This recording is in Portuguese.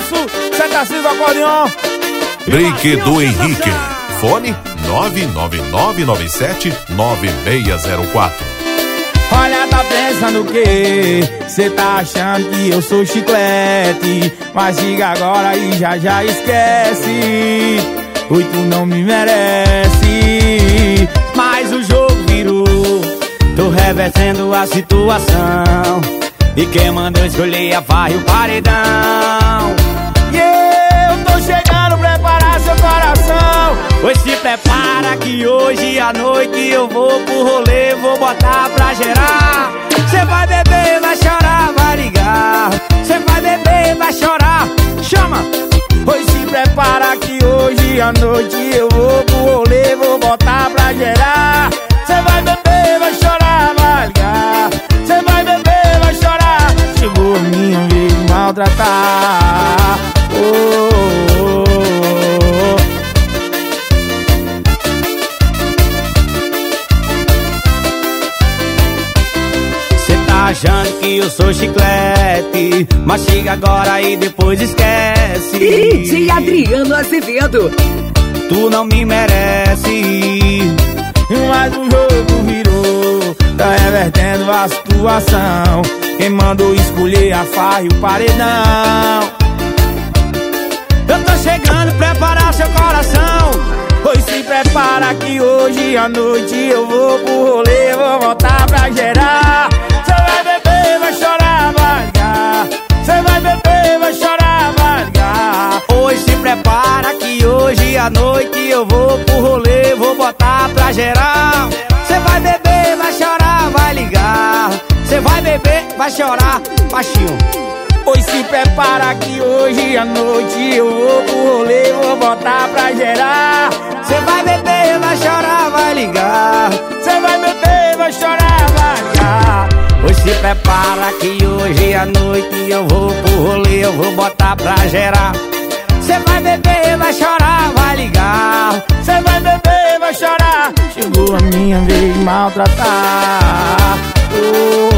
sucesso, Santa Silva Acordeon. Brinquedo Henrique. Fone 999979604. Olha, tá pensando o quê? Cê tá achando que eu sou chiclete, mas diga agora e já esquece. Oi, tu não me merece. Mas o jogo virou, tô revertendo a situação, e quem mandou escolher a farra e o paredão. E eu tô chegando, preparar seu coração. Pois se prepara que hoje à noite eu vou pro rolê, vou botar pra gerar. Cê vai beber, vai chorar, vai ligar. Cê vai beber, vai chorar, chama. Pois se prepara que hoje à noite eu vou pro rolê, vou botar pra gerar. Cê vai beber, vai chorar, vai ligar. Cê vai beber, vai chorar. Chegou a minha vez de maltratar. Cê tá achando que eu sou chiclete, mas chega agora e depois esquece. DJ Adriano Azevedo. Tu não me merece, mas o jogo virou, tá revertendo a situação. Quem mandou escolher a farra e o paredão. Eu tô chegando, preparar seu coração. Pois se prepara que hoje à noite eu vou pro rolê, vou voltar pra gerar. Cê vai beber, vai chorar, vai ligar. Cê vai beber, vai chorar, vai ligar. Pois se prepara que hoje à noite eu vou pro rolê, vou botar pra gerar. Cê vai beber, vai chorar, vai ligar. Cê vai beber, vai chorar, baixinho. Pois se prepara que hoje à noite eu vou pro rolê, vou botar pra gerar. Cê vai beber, vai chorar, vai ligar. Cê vai beber, vai chorar, vai ligar. Pois se prepara que hoje à noite eu vou pro rolê, eu vou botar pra gerar. Cê vai beber, vai chorar, vai ligar. Cê vai beber, vai chorar. Chegou a minha vez de maltratar.